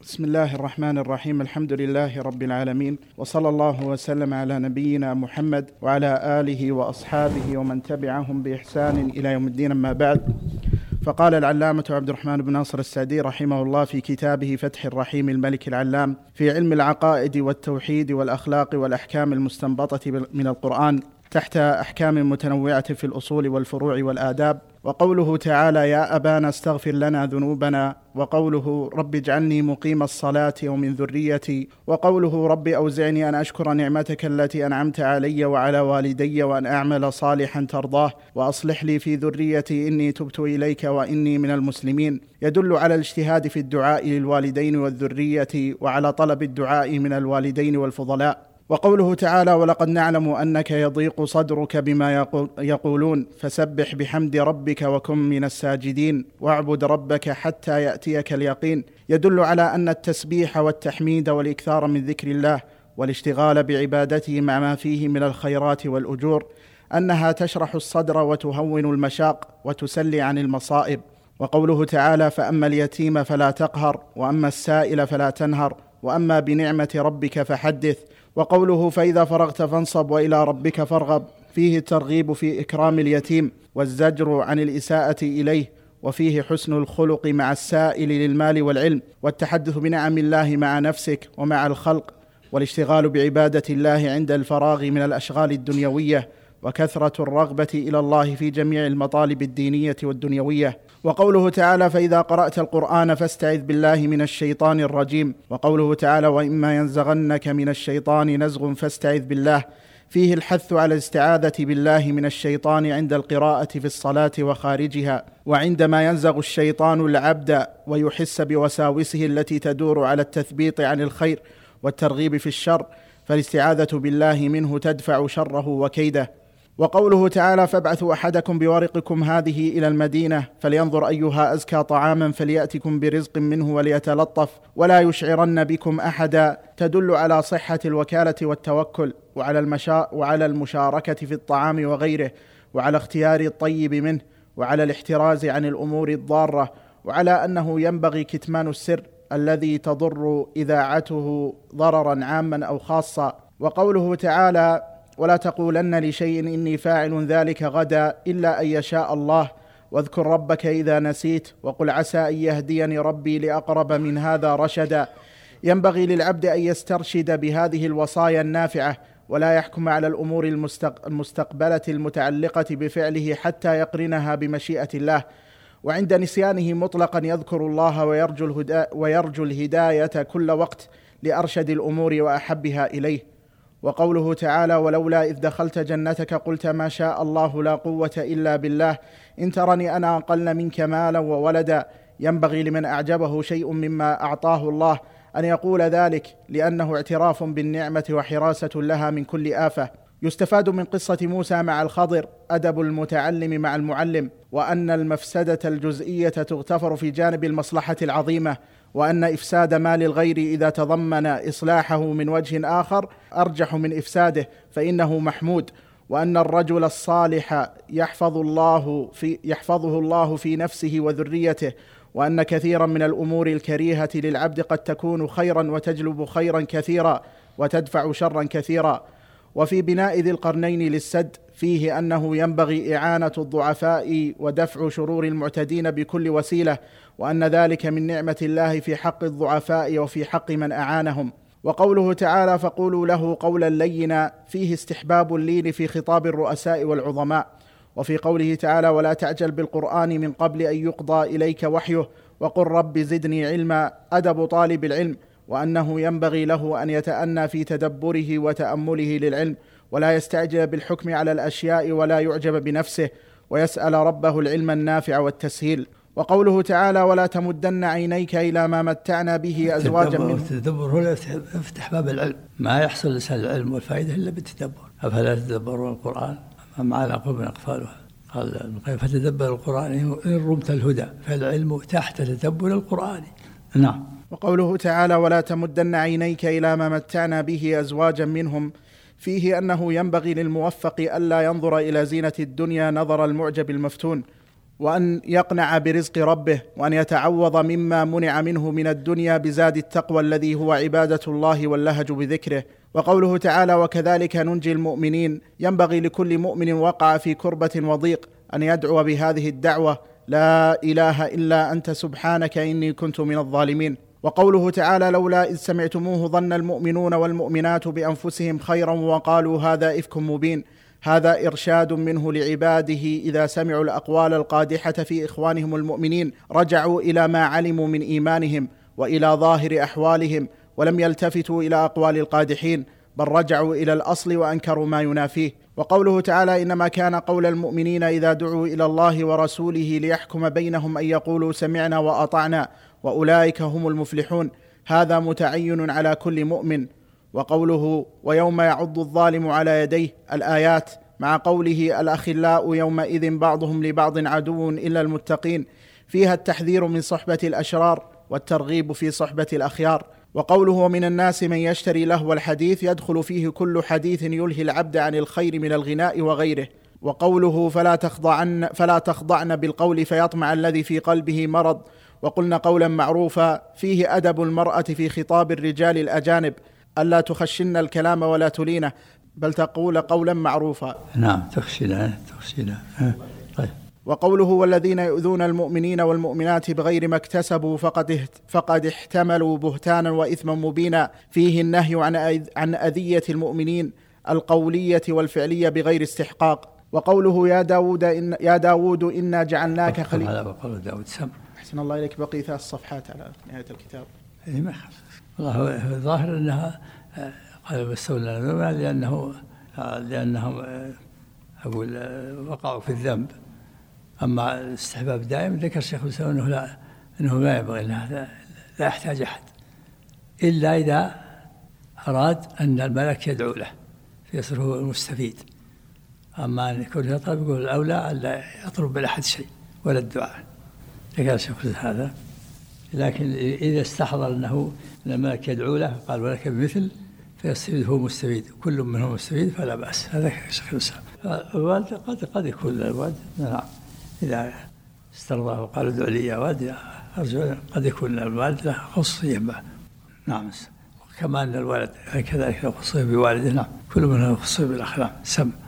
بسم الله الرحمن الرحيم. الحمد لله رب العالمين، وصلى الله وسلم على نبينا محمد وعلى آله وأصحابه ومن تبعهم بإحسان إلى يوم الدين. أما بعد، فقال العلامة عبد الرحمن بن ناصر السعدي رحمه الله في كتابه فتح الرحيم الملك العلام في علم العقائد والتوحيد والأخلاق والأحكام المستنبطة من القرآن تحت أحكام متنوعة في الأصول والفروع والآداب: وقوله تعالى: يا أبانا استغفر لنا ذنوبنا، وقوله: رب اجعلني مقيم الصلاة ومن ذريتي، وقوله: رب أوزعني أن أشكر نعمتك التي أنعمت علي وعلى والدي وأن أعمل صالحا ترضاه وأصلح لي في ذريتي إني تبت إليك وإني من المسلمين، يدل على الاجتهاد في الدعاء للوالدين والذرية وعلى طلب الدعاء من الوالدين والفضلاء. وقوله تعالى: ولقد نعلم أنك يضيق صدرك بما يقولون فسبح بحمد ربك وكن من الساجدين واعبد ربك حتى يأتيك اليقين، يدل على أن التسبيح والتحميد والإكثار من ذكر الله والاشتغال بعبادته مع ما فيه من الخيرات والأجور أنها تشرح الصدر وتهون المشاق وتسلي عن المصائب. وقوله تعالى: فأما اليتيم فلا تقهر وأما السائل فلا تنهر وأما بنعمة ربك فحدث. وقوله: فإذا فرغت فانصب وإلى ربك فارغب، فيه الترغيب في إكرام اليتيم والزجر عن الإساءة إليه، وفيه حسن الخلق مع السائل للمال والعلم، والتحدث بنعم الله مع نفسك ومع الخلق، والاشتغال بعبادة الله عند الفراغ من الأشغال الدنيوية، وكثرة الرغبة إلى الله في جميع المطالب الدينية والدنيوية. وقوله تعالى: فإذا قرأت القرآن فاستعذ بالله من الشيطان الرجيم. وقوله تعالى: وإما ينزغنك من الشيطان نزغ فاستعذ بالله، فيه الحث على الاستعاذة بالله من الشيطان عند القراءة في الصلاة وخارجها، وعندما ينزغ الشيطان العبد ويحس بوساوسه التي تدور على التثبيط عن الخير والترغيب في الشر، فالاستعاذة بالله منه تدفع شره وكيده. وقوله تعالى: فابعثوا أحدكم بورقكم هذه إلى المدينة فلينظر أيها أزكى طعاما فليأتكم برزق منه وليتلطف ولا يشعرن بكم أحدا، تدل على صحة الوكالة والتوكل وعلى المشاركة في الطعام وغيره، وعلى اختيار الطيب منه، وعلى الاحتراز عن الأمور الضارة، وعلى أنه ينبغي كتمان السر الذي تضر إذاعته ضررا عاما أو خاصا. وقوله تعالى: ولا تقولن لشيء إني فاعل ذلك غدا إلا أن يشاء الله، واذكر ربك إذا نسيت وقل عسى أن يهديني ربي لأقرب من هذا رشدا. ينبغي للعبد أن يسترشد بهذه الوصايا النافعة ولا يحكم على الأمور المستقبلة المتعلقة بفعله حتى يقرنها بمشيئة الله، وعند نسيانه مطلقا يذكر الله ويرجو الهداية كل وقت لأرشد الأمور وأحبها إليه. وقوله تعالى: ولولا إذ دخلت جنتك قلت ما شاء الله لا قوة إلا بالله إن ترني أنا أقل منك مالا وولدا. ينبغي لمن أعجبه شيء مما أعطاه الله أن يقول ذلك، لأنه اعتراف بالنعمة وحراسة لها من كل آفة. يستفاد من قصة موسى مع الخضر أدب المتعلم مع المعلم، وأن المفسدة الجزئية تغتفر في جانب المصلحة العظيمة، وأن إفساد مال الغير إذا تضمن إصلاحه من وجه آخر أرجح من إفساده فإنه محمود، وأن الرجل الصالح يحفظه الله في نفسه وذريته، وأن كثيرا من الأمور الكريهة للعبد قد تكون خيرا وتجلب خيرا كثيرا وتدفع شرا كثيرا. وفي بناء ذي القرنين للسد فيه أنه ينبغي إعانة الضعفاء ودفع شرور المعتدين بكل وسيلة، وأن ذلك من نعمة الله في حق الضعفاء وفي حق من أعانهم. وقوله تعالى: فقولوا له قولا لينا، فيه استحباب اللين في خطاب الرؤساء والعظماء. وفي قوله تعالى: ولا تعجل بالقرآن من قبل أن يقضى إليك وحيه وقل رب زدني علما، أدب طالب العلم، وأنه ينبغي له أن يتأنى في تدبره وتأمله للعلم، ولا يستعجل بالحكم على الأشياء ولا يعجب بنفسه، ويسأل ربه العلم النافع والتسهيل. وقوله تعالى: ولا تمدن عينيك إلى ما متعنا به أزواجا منهم. التدبر هو يفتح باب العلم، ما يحصل لسان العلم والفائدة إلا بالتدبر. أفلا تدبرون القرآن أم على قلوب أقفالها. قال: فتدبر القرآن إن رمت الهدى، فالعلم تحت تدبر القرآن. نعم. وقوله تعالى: ولا تمدن عينيك إلى ما متعنا به أزواجا منهم، فيه أنه ينبغي للموفق ألا ينظر إلى زينة الدنيا نظر المعجب المفتون، وأن يقنع برزق ربه، وأن يتعوض مما منع منه من الدنيا بزاد التقوى الذي هو عبادة الله واللهج بذكره. وقوله تعالى: وكذلك ننجي المؤمنين، ينبغي لكل مؤمن وقع في كربة وضيق أن يدعو بهذه الدعوة: لا إله إلا أنت سبحانك إني كنت من الظالمين. وقوله تعالى: لولا إذ سمعتموه ظن المؤمنون والمؤمنات بأنفسهم خيرا وقالوا هذا إفك مبين. هذا إرشاد منه لعباده إذا سمعوا الأقوال القادحة في إخوانهم المؤمنين رجعوا إلى ما علموا من إيمانهم وإلى ظاهر أحوالهم، ولم يلتفتوا إلى أقوال القادحين، بل رجعوا إلى الأصل وأنكروا ما ينافيه. وقوله تعالى: إنما كان قول المؤمنين إذا دعوا إلى الله ورسوله ليحكم بينهم أن يقولوا سمعنا وأطعنا وأولئك هم المفلحون. هذا متعين على كل مؤمن. وقوله: ويوم يعض الظالم على يديه، الآيات، مع قوله: الأخلاء يومئذ بعضهم لبعض عدو إلا المتقين، فيها التحذير من صحبة الأشرار والترغيب في صحبة الأخيار. وقوله: ومن الناس من يشتري لهو الحديث، يدخل فيه كل حديث يلهي العبد عن الخير من الغناء وغيره. وقوله: فلا تخضعن بالقول فيطمع الذي في قلبه مرض وقلن قولا معروفا، فيه أدب المرأة في خطاب الرجال الأجانب، ألا تخشن الكلام ولا تلينه، بل تقول قولا معروفا. نعم، تخشينا. طيب. وقوله: والذين يؤذون المؤمنين والمؤمنات بغير ما اكتسبوا فقد احتملوا بهتانا وإثما مبينا، فيه النهي عن أذية المؤمنين القولية والفعلية بغير استحقاق. وقوله: يا داود إنا جعلناك خليفة. هذا بقول داود سم. أحسن الله إليك، بقي 3 صفحات على نهاية الكتاب. ما والله الظاهر أنها قال بستولى لأنهم أقول وقعوا في الذنب. أما الاستحباب دائم ذكر الشيخ الإسلام أنه لا ينبغي، لا يحتاج أحد إلا إذا أراد أن الملك يدعو له فيصير هو المستفيد. أما أن يكون يطلب، يقول الأولى ألا يطلب من أحد شيء ولا الدعاء. ذكر الشيخ هذا. لكن إذا استحضر أن الملك يدعو له قال ولك بمثل، فيصير هو مستفيد، كل منهم مستفيد فلا بأس. هذا الشيخ الإسلام. الوالد قد يكون الوالد، نعم، إذا استرضاه وقال ادع لي يا والد أرجو، قد يكون الوالد له خصوصية معه. نعم. وكما أن الولد كذلك له خصوصية بوالده. نعم، كل منهم خصوصية بالأخلاق. سم.